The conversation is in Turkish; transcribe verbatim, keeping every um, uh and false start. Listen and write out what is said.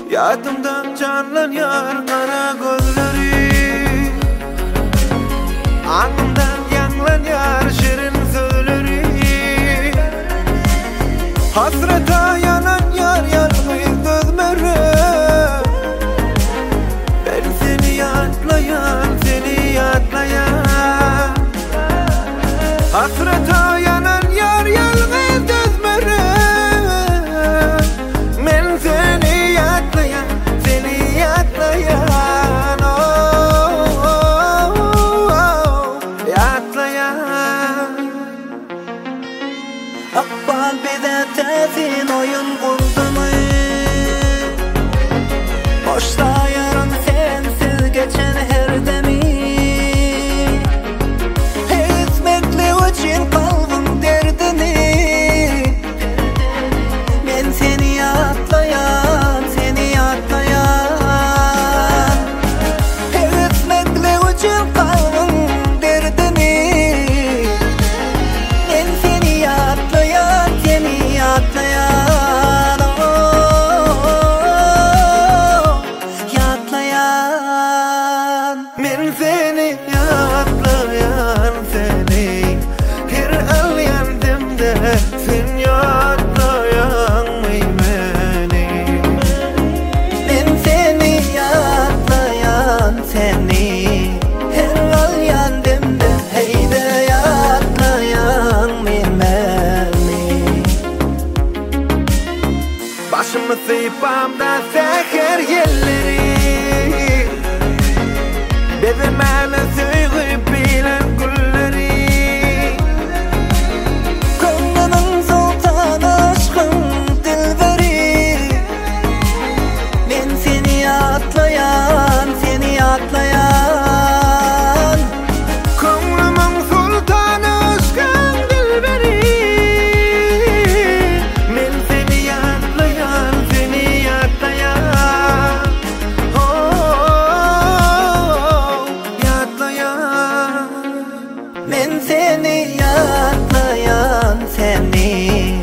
Yadımdan canlan yar kara gözleri, anımdan yanlan yar şirin sözleri. Hasreta yanan yar yalnız gözlerim. Ben seni yatlayan, seni yatlayan. Hasreta yanan yar yalnız gözlerim. Men seni yatlayan, seni yatlayan. Oh, oh, oh, oh, yatlayan. Akbal bize tezin oyun kurdumu, boşta yarın sensiz geçen her demi. Hizmetli için kalbim derdini. Ben seni yatlayan, seni yatlayan. Hizmetli için kalbim derdini. Ben seni yatlayan, seni yatlayan. Oh, yatlayan. Men seni yatlayan, seni her al yandımda sen yatlayan beni. Ben seni yatlayan, seni her al yandımda heyde yatlayan beni. Başımı sıypamda seher yerleri, bezemene söyleyip bilen gülleri. Gönlümün sultanı aşkın dilberi. Ben seni yatlayan, seni yatlayan. Ko'nglimning sultoni aşkın dilberi. Men seni yatlayan, seni yatlayan. Oh, yatlayan. Ben seni yatlayan, seni